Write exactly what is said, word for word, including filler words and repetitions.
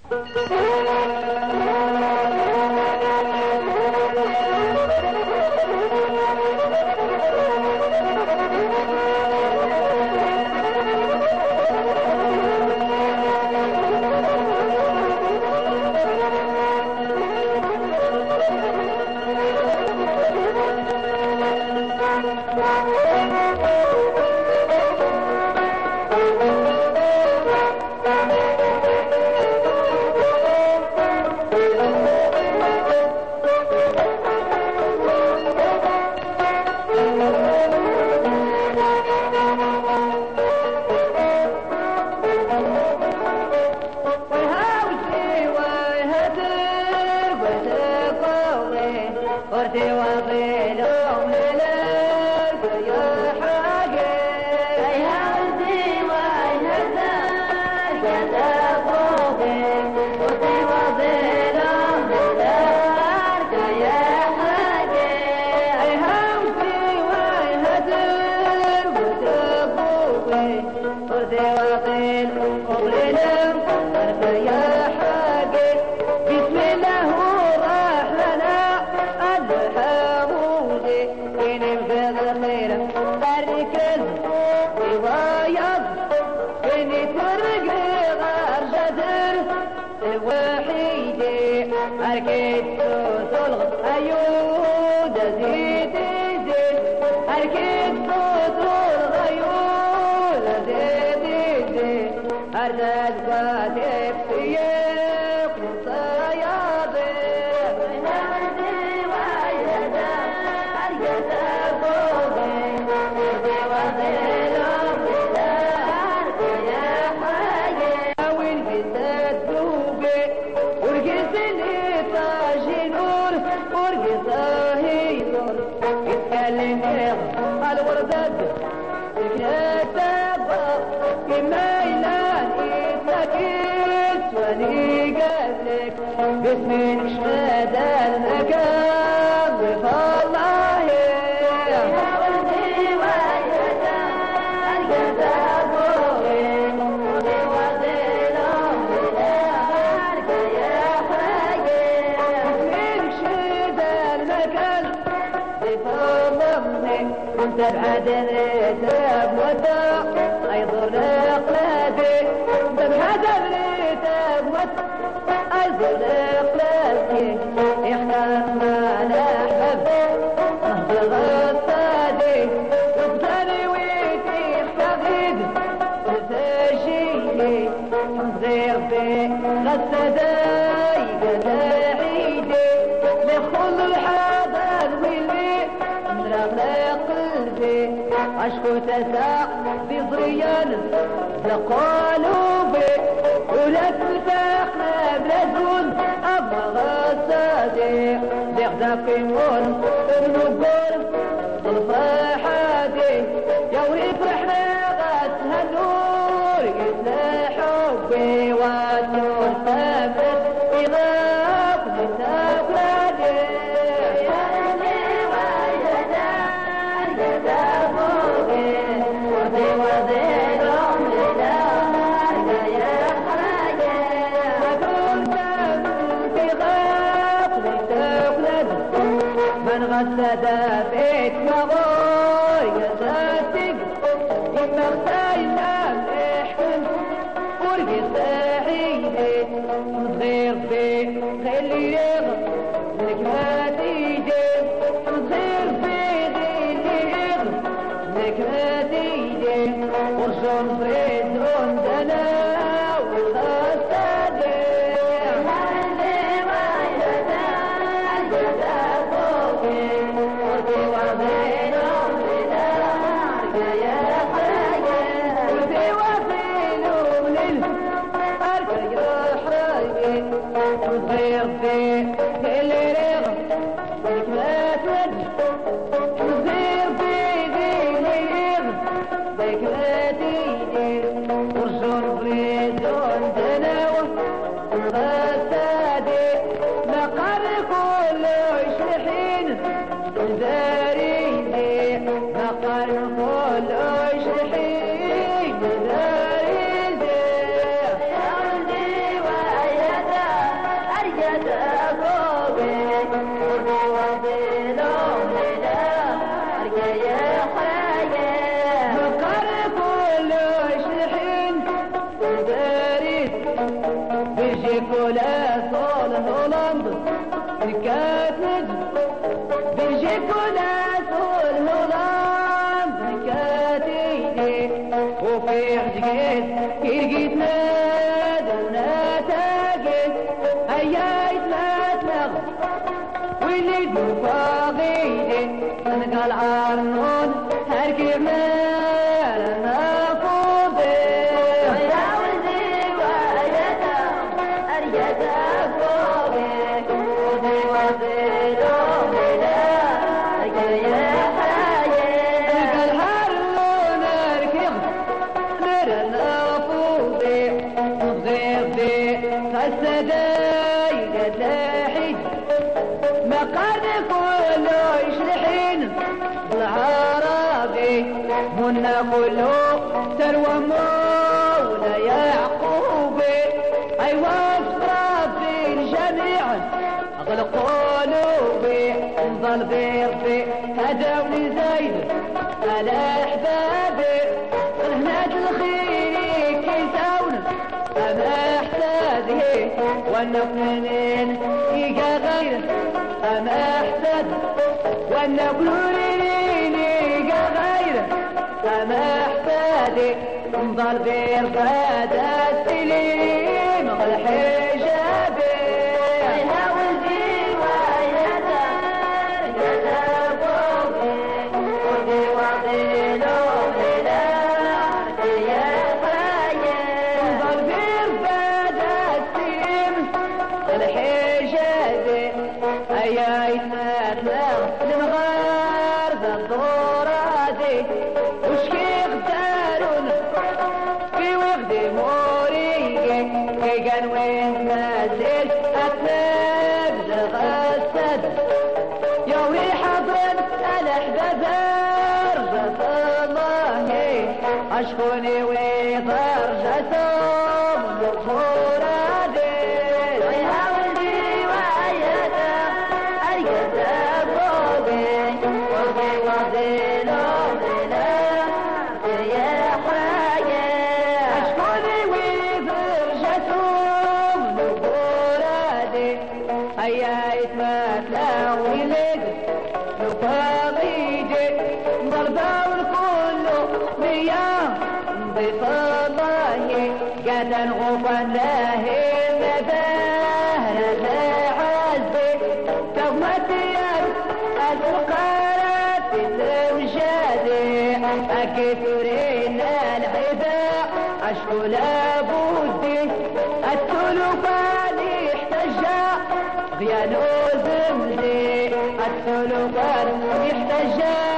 Yeah. ولا صول هولندا كانت نجم بيجيك ولا صول هولندا كانت ايدي وفي عجقيت يلقيت ناد ونتاقيت هيايت ما تلغ واللي دوفا غيدي نقال عرنون هركب مالنا مقارن كله يشلحين بالعربي منا كله سلوى مولا يعقوبي ايوا ربي الجميع اغلق قلوبي نظل بيربي هداوني زايد على احبابي الهناد الخير كيساون اما احسادي وانا منين يجا غير أما أحسد وأنا قلوليني غير أما أحسدي نظل بيرفاد السليم والحجابي أنا ولدي ويا دار يا دابوبي ودي وضيلو بلا يا خايا نظل بيرفاد السليم والحجابي يا يتمثل المغاربة الضرادي وشكي غدارون في وغد موريقي كي كان وين مازال أتنبز غسد يومي حضرن الأحباب رزق الله أشكوني ويضر جسوم الضرادي هيا يتمثل ولد نفاضيجي ضربة والكل مياه نضيف الله قد غفا له مباهرة عزي كومة يد الفقرات تمجدي أكثرين العباء أشكو لابودي التلفان يحتجى يا لوزم لي السلوكان يحتاج